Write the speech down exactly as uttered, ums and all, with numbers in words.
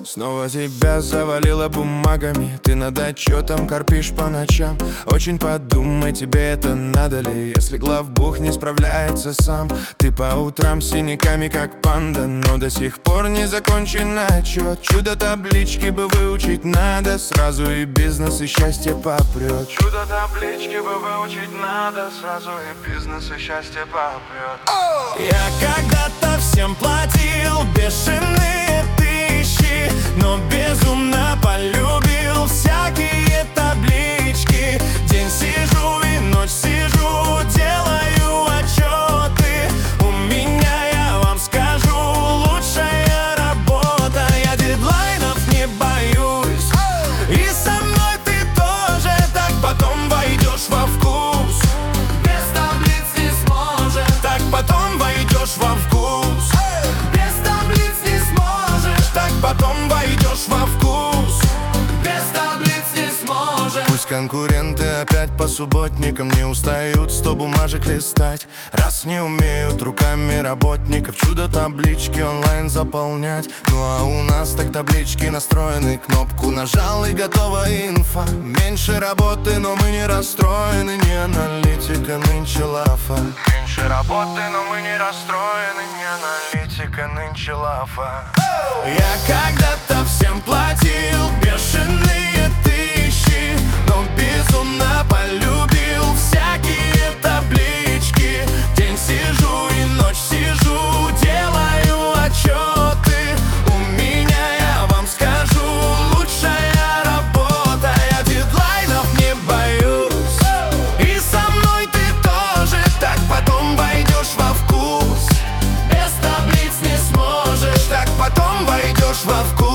Снова тебя завалило бумагами, ты над отчетом корпишь по ночам. Очень подумай, тебе это надо ли, если главбух не справляется сам. Ты по утрам с синяками как панда, но до сих пор не закончен отчет. Чудо-таблички бы выучить надо, сразу и бизнес, и счастье попрет. Чудо-таблички бы выучить надо, сразу и бизнес, и счастье попрет. Я когда-то всем платил бешеные тысячи, но безумно полюбил всякие таблички. День сижу и ночь сижу, делаю отчеты. У меня, я вам скажу, лучшая работа. Я дедлайнов не боюсь, и со мной ты тоже, так потом войдешь во вкус. Без таблиц не сможешь, так потом войдешь во вкус. Без таблиц не сможешь, так потом войдешь во вкус. Без таблиц не сможешь. Пусть конкуренты опять по субботникам не устают сто бумажек листать, раз не умеют руками работников чудо-таблички онлайн заполнять. Ну а у нас так таблички настроены, кнопку нажал и готова инфа. Меньше работы, но мы не расстроены, не аналитика нынче лафа. Меньше работы, но мы не расстроены, не аналитика нынче лафа. Я когда-то всем платил бешеные тысячи, но безумно полюбил всякие таблички. День сижу и ночь сижу, делаю отчеты. У меня, я вам скажу, лучшая работа. Я дедлайнов не боюсь, и со мной ты тоже, так потом войдешь во вкус. Без таблиц не сможешь, так потом войдешь во вкус.